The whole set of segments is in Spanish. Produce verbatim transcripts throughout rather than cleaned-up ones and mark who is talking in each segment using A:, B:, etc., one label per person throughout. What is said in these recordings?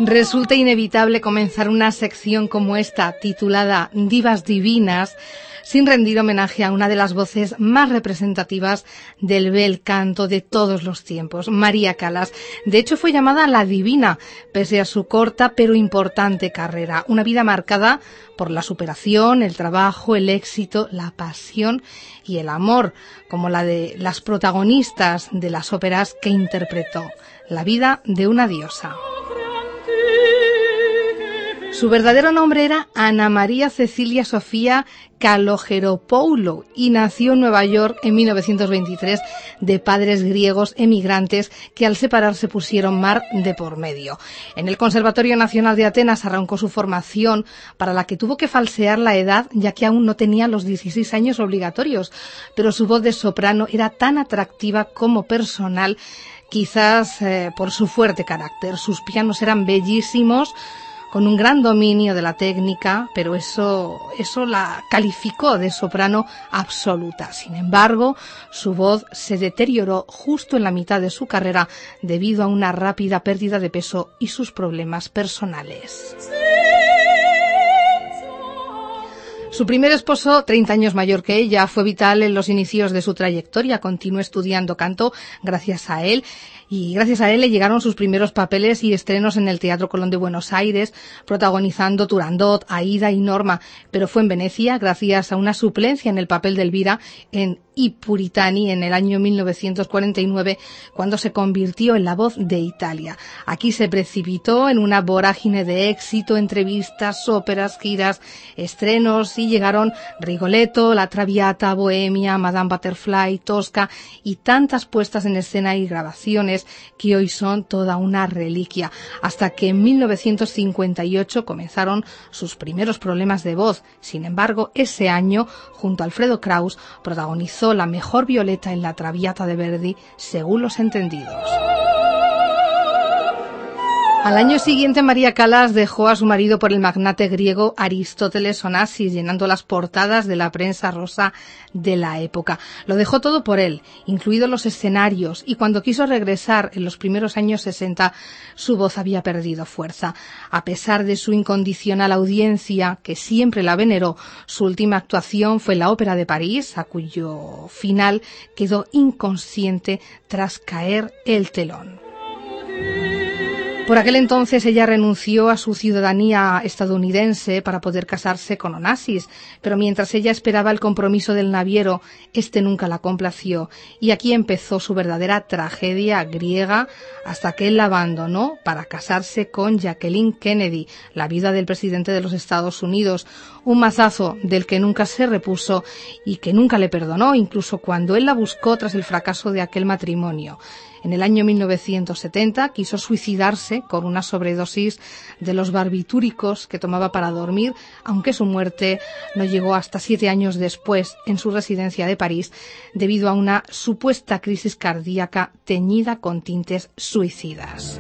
A: Resulta inevitable comenzar una sección como esta, titulada Divas Divinas, sin rendir homenaje a una de las voces más representativas del bel canto de todos los tiempos, María Callas. De hecho, fue llamada la Divina, pese a su corta pero importante carrera. Una vida marcada por la superación, el trabajo, el éxito, la pasión y el amor, como la de las protagonistas de las óperas que interpretó. La vida de una diosa. Su verdadero nombre era Ana María Cecilia Sofía Kalogeropoulou y nació en Nueva York en mil novecientos veintitrés de padres griegos emigrantes que al separarse pusieron mar de por medio. En el Conservatorio Nacional de Atenas arrancó su formación, para la que tuvo que falsear la edad, ya que aún no tenía los dieciséis años obligatorios, pero su voz de soprano era tan atractiva como personal, quizás eh, por su fuerte carácter. Sus pianos eran bellísimos, con un gran dominio de la técnica, pero eso, eso la calificó de soprano absoluta. Sin embargo, su voz se deterioró justo en la mitad de su carrera debido a una rápida pérdida de peso y sus problemas personales. Su primer esposo, treinta años mayor que ella, fue vital en los inicios de su trayectoria. Continuó estudiando canto gracias a él, y gracias a él le llegaron sus primeros papeles y estrenos en el Teatro Colón de Buenos Aires, protagonizando Turandot, Aida y Norma. Pero fue en Venecia, gracias a una suplencia en el papel de Elvira en I Puritani en el año mil novecientos cuarenta y nueve, cuando se convirtió en la voz de Italia. Aquí se precipitó en una vorágine de éxito, entrevistas, óperas, giras, estrenos, y llegaron Rigoletto, La Traviata, Bohemia, Madame Butterfly, Tosca y tantas puestas en escena y grabaciones que hoy son toda una reliquia, hasta que en mil novecientos cincuenta y ocho comenzaron sus primeros problemas de voz. Sin embargo, ese año, junto a Alfredo Kraus, protagonizó la mejor Violeta en La Traviata de Verdi, según los entendidos. Al año siguiente, María Callas dejó a su marido por el magnate griego Aristóteles Onassis, llenando las portadas de la prensa rosa de la época. Lo dejó todo por él, incluidos los escenarios, y cuando quiso regresar en los primeros años sesenta, su voz había perdido fuerza. A pesar de su incondicional audiencia, que siempre la veneró, su última actuación fue en la Ópera de París, a cuyo final quedó inconsciente tras caer el telón. Por aquel entonces ella renunció a su ciudadanía estadounidense para poder casarse con Onassis, pero mientras ella esperaba el compromiso del naviero, este nunca la complació, y aquí empezó su verdadera tragedia griega, hasta que él la abandonó para casarse con Jacqueline Kennedy, la viuda del presidente de los Estados Unidos, un mazazo del que nunca se repuso y que nunca le perdonó, incluso cuando él la buscó tras el fracaso de aquel matrimonio. En el año mil novecientos setenta quiso suicidarse con una sobredosis de los barbitúricos que tomaba para dormir, aunque su muerte no llegó hasta siete años después en su residencia de París, debido a una supuesta crisis cardíaca teñida con tintes suicidas.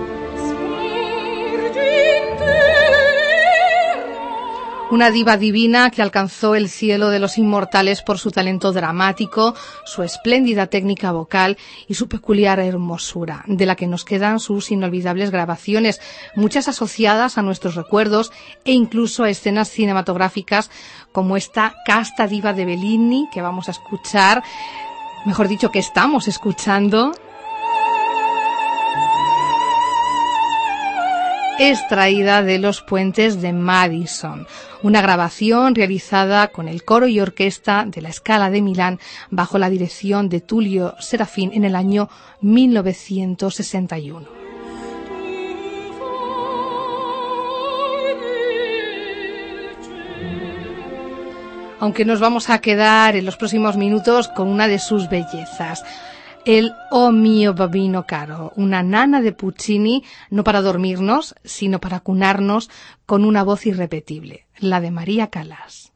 A: Una diva divina que alcanzó el cielo de los inmortales por su talento dramático, su espléndida técnica vocal y su peculiar hermosura, de la que nos quedan sus inolvidables grabaciones, muchas asociadas a nuestros recuerdos e incluso a escenas cinematográficas, como esta Casta diva de Bellini, que vamos a escuchar, mejor dicho, que estamos escuchando, extraída de Los Puentes de Madison, una grabación realizada con el coro y orquesta de la Scala de Milán bajo la dirección de Tullio Serafin en el año mil novecientos sesenta y uno. Aunque nos vamos a quedar en los próximos minutos con una de sus bellezas, el Oh mio bambino caro, una nana de Puccini, no para dormirnos, sino para cunarnos con una voz irrepetible, la de María Callas.